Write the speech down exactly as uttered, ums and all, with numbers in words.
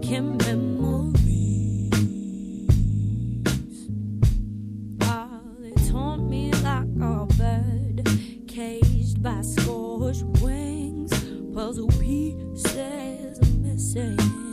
making memories. Ah, they taunt me like a bird caged by scorched wings. Puzzle pieces are missing.